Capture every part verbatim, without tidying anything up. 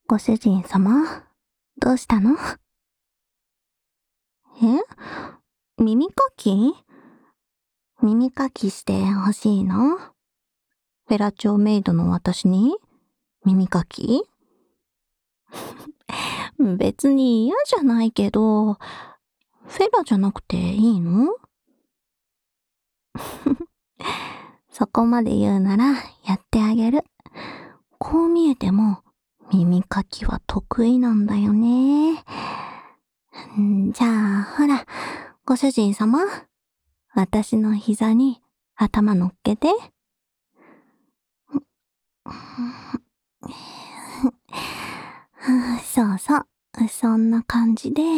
ご主人様、どうしたの？え？耳かき？耳かきしてほしいの？フェラチオメイドの私に耳かき？別に嫌じゃないけど、フェラじゃなくていいの？そこまで言うならやってあげる。こう見えても耳かきは得意なんだよね。んじゃあ、ほら、ご主人様、私の膝に頭乗っけて。そうそう、そんな感じで。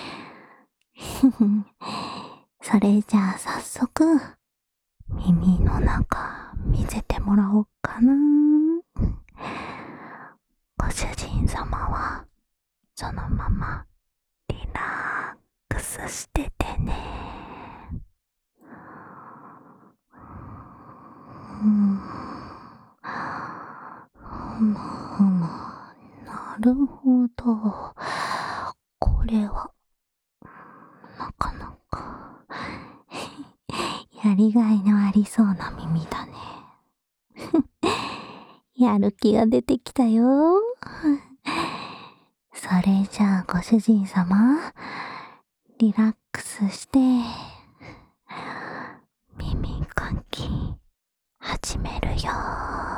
それじゃあ早速、耳の中見せてもらおうかな。ご主人様は、そのままリラックスしててね。うん、ふむふむ、なるほど。これは、なかなか、やりがいのありそうな耳だね。やる気が出てきたよ。それじゃあご主人様、リラックスして、耳かき、始めるよ。